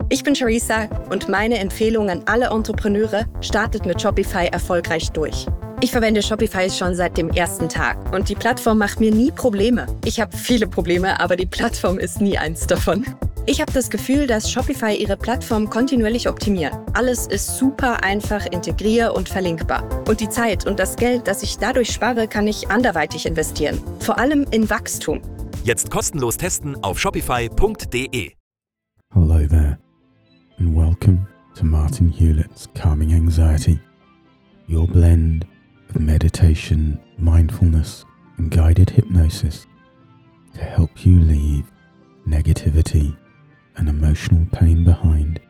Ich bin Charissa und meine Empfehlung an alle Entrepreneure: startet mit Shopify erfolgreich durch. Ich verwende Shopify schon seit dem ersten Tag und die Plattform macht mir nie Probleme. Ich habe viele Probleme, aber die Plattform ist nie eins davon. Ich habe das Gefühl, dass Shopify ihre Plattform kontinuierlich optimiert. Alles ist super einfach integrier- und verlinkbar. Und die Zeit und das Geld, das ich dadurch spare, kann ich anderweitig investieren. Vor allem in Wachstum. Jetzt kostenlos testen auf shopify.de. Hello there, and welcome to Martin Hewlett's Calming Anxiety, your blend of meditation, mindfulness, and guided hypnosis to help you leave negativity and emotional pain behind.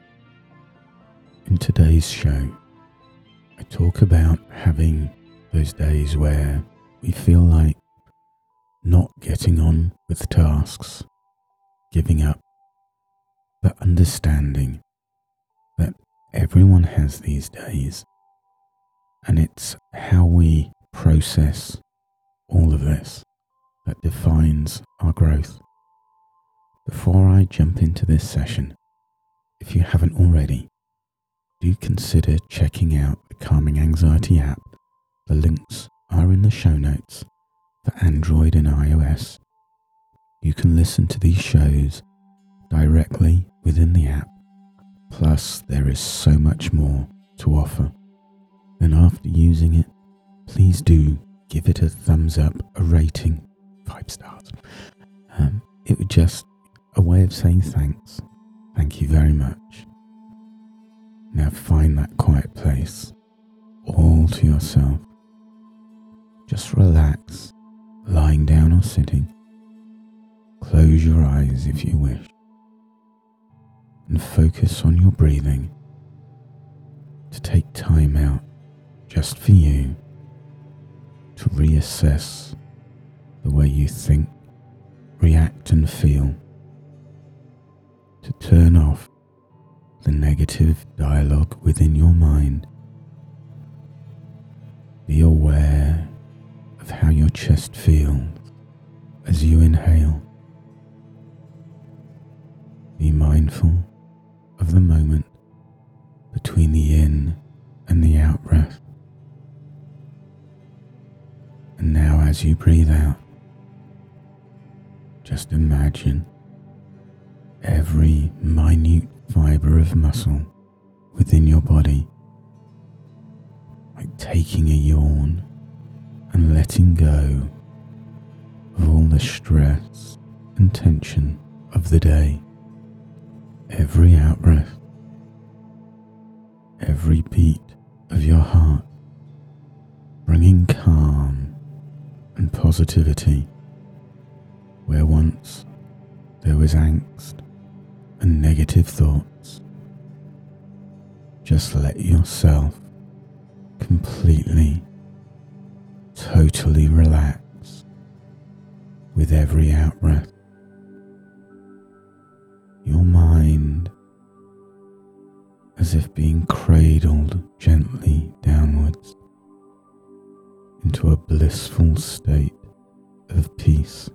In today's show, I talk about having those days where we feel like not getting on with tasks, giving up, but understanding that everyone has these days, and it's how we process all of this that defines our growth. Before I jump into this session, if you haven't already, do consider checking out the Calming Anxiety app. The links are in the show notes for Android and iOS. You can listen to these shows directly within the app, plus there is so much more to offer. And after using it, please do give it a thumbs up, a rating, 5 stars. It would just a way of saying thanks. Thank you very much. Now find that quiet place, all to yourself. Just relax, lying down or sitting. Close your eyes if you wish, and focus on your breathing to take time out just for you to reassess the way you think, react and feel, to turn off the negative dialogue within your mind. Be aware of how your chest feels as you inhale. Be mindful of the moment between the in and the out breath. And now as you breathe out, just imagine every minute fibre of muscle within your body, like taking a yawn and letting go of all the stress and tension of the day. Every out-breath, every beat of your heart, bringing calm and positivity where once there was angst and negative thoughts. Just let yourself completely, totally relax with every out-breath. Your mind as if being cradled gently downwards into a blissful state of peace.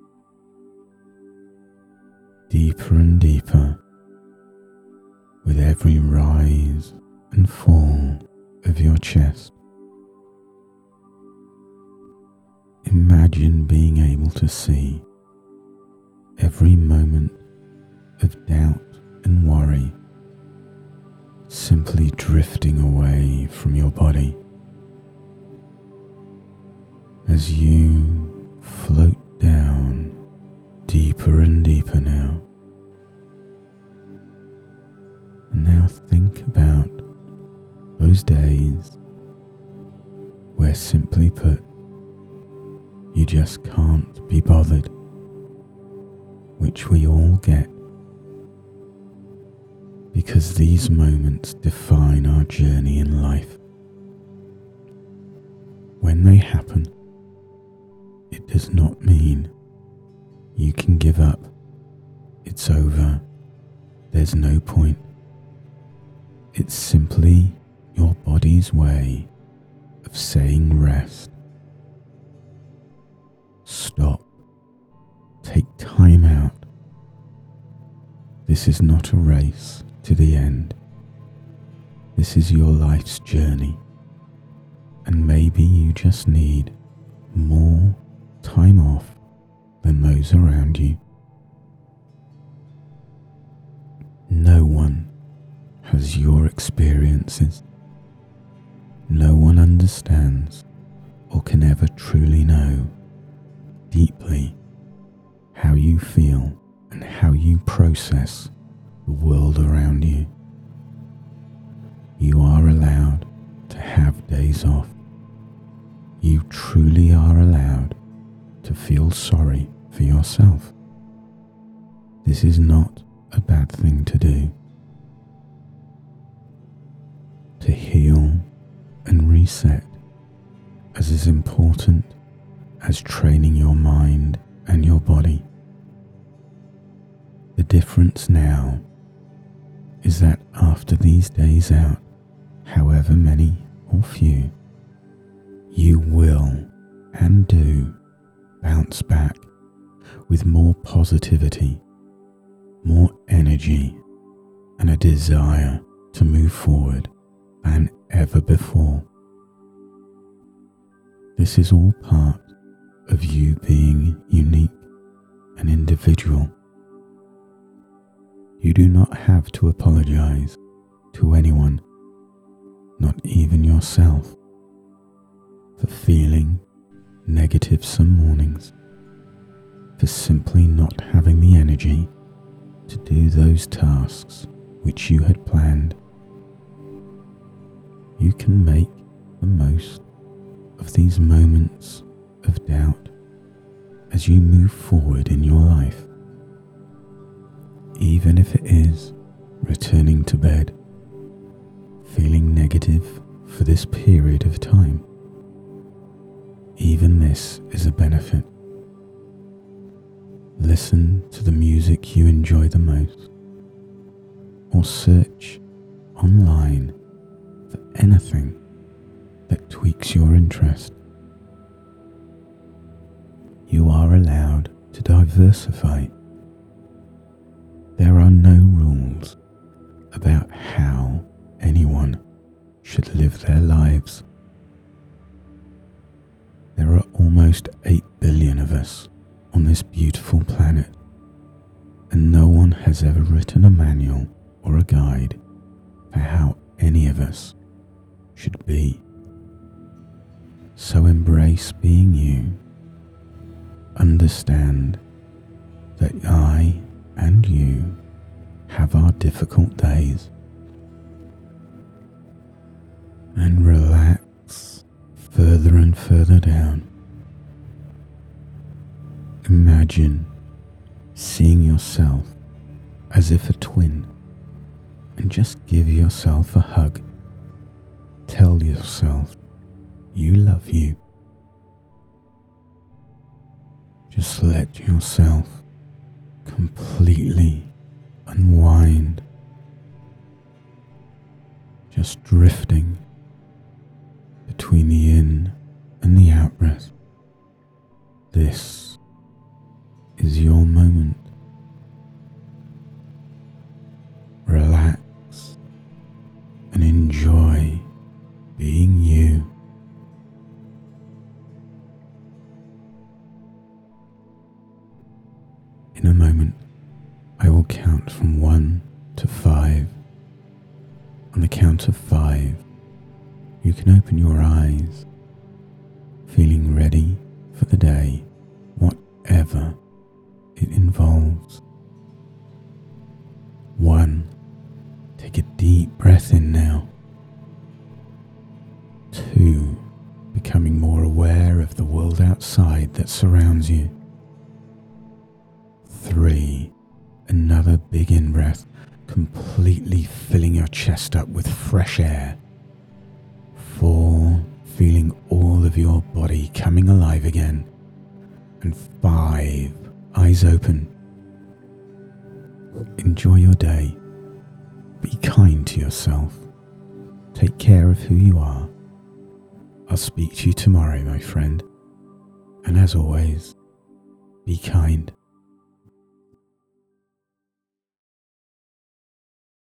Deeper and deeper with every rise and fall of your chest. Imagine being able to see every moment of doubt and worry simply drifting away from your body as you float down deeper and deeper now. And now think about those days where, simply put, you just can't be bothered, which we all get, because these moments define our journey in life. When they happen, it does not mean you can give up. It's over. There's no point. It's simply your body's way of saying rest. Stop. Take time out. This is not a race. to the end. This is your life's journey, and maybe you just need more time off than those around you. No one has your experiences. No one understands or can ever truly know deeply how you feel and how you process the world around you. You are allowed to have days off. You truly are allowed to feel sorry for yourself. This is not a bad thing to do. To heal and reset is as important as training your mind and your body. The difference now is that after these days out, however many or few, you will and do bounce back with more positivity, more energy, and a desire to move forward than ever before. This is all part of you being unique and individual. You do not have to apologize to anyone, not even yourself, for feeling negative some mornings, for simply not having the energy to do those tasks which you had planned. You can make the most of these moments of doubt as you move forward in your life, even if it is returning to bed, feeling negative for this period of time. Even this is a benefit. Listen to the music you enjoy the most, or search online for anything that tweaks your interest. You are allowed to diversify. There are no rules about how anyone should live their lives. There are almost 8 billion of us on this beautiful planet, and no one has ever written a manual or a guide for how any of us should be. So embrace being you. Understand that I and you have our difficult days, and relax further and further down. Imagine seeing yourself as if a twin, and just give yourself a hug. Tell yourself you love you. Just let yourself completely unwind, just drifting between the in and the out breath. This is your moment. Relax and enjoy being you. In a moment, I will count from 1 to 5. On the count of 5, you can open your eyes, feeling ready for the day, whatever it involves. 1. Take a deep breath in now. 2. Becoming more aware of the world outside that surrounds you. 3. Another big in-breath, completely filling your chest up with fresh air. 4. Feeling all of your body coming alive again. And 5. Eyes open. Enjoy your day. Be kind to yourself. Take care of who you are. I'll speak to you tomorrow, my friend. And as always, be kind.